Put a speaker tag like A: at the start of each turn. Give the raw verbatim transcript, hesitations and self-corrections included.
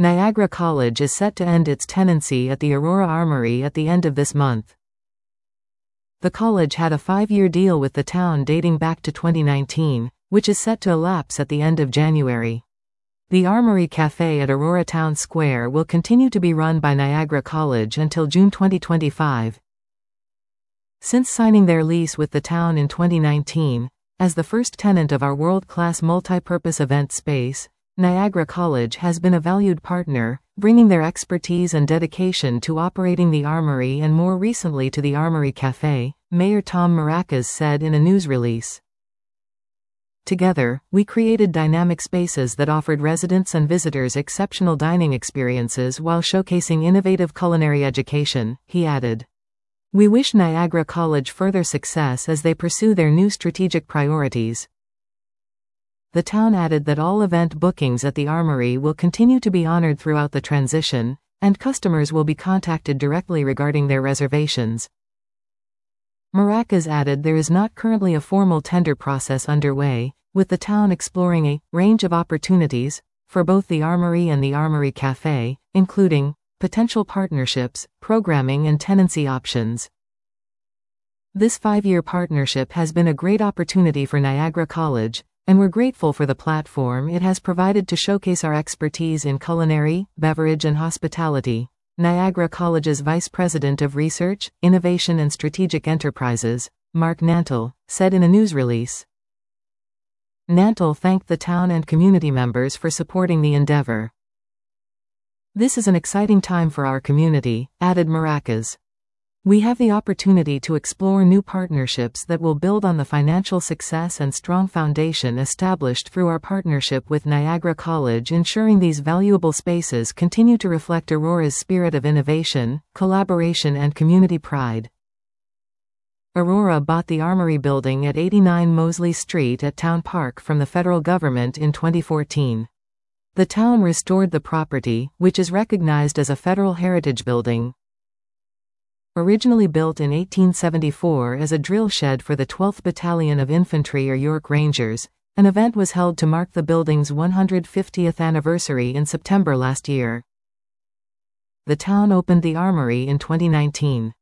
A: Niagara College is set to end its tenancy at the Aurora Armory at the end of this month. The college had a five-year deal with the town dating back to twenty nineteen, which is set to elapse at the end of January. The Armory Café at Aurora Town Square will continue to be run by Niagara College until June twenty twenty-five. Since signing their lease with the town in twenty nineteen, as the first tenant of our world-class multi-purpose event space, Niagara College has been a valued partner, bringing their expertise and dedication to operating the Armory and more recently to the Armory Café, Mayor Tom Maracas said in a news release. Together, we created dynamic spaces that offered residents and visitors exceptional dining experiences while showcasing innovative culinary education, he added. We wish Niagara College further success as they pursue their new strategic priorities. The town added that all event bookings at the Armory will continue to be honored throughout the transition, and customers will be contacted directly regarding their reservations. Maracas added there is not currently a formal tender process underway, with the town exploring a range of opportunities for both the Armory and the Armory Café, including potential partnerships, programming and tenancy options. This five-year partnership has been a great opportunity for Niagara College, and we're grateful for the platform it has provided to showcase our expertise in culinary, beverage and hospitality, Niagara College's Vice President of Research, Innovation and Strategic Enterprises, Mark Nantle, said in a news release. Nantle thanked the town and community members for supporting the endeavor. This is an exciting time for our community, added Maracas. We have the opportunity to explore new partnerships that will build on the financial success and strong foundation established through our partnership with Niagara College, ensuring these valuable spaces continue to reflect Aurora's spirit of innovation, collaboration and community pride. Aurora bought the Armory building at eighty-nine Mosley Street at Town Park from the federal government in twenty fourteen. The town restored the property, which is recognized as a federal heritage building. Originally built in eighteen seventy-four as a drill shed for the twelfth Battalion of Infantry or York Rangers, an event was held to mark the building's one hundred fiftieth anniversary in September last year. The town opened the Armory in twenty nineteen.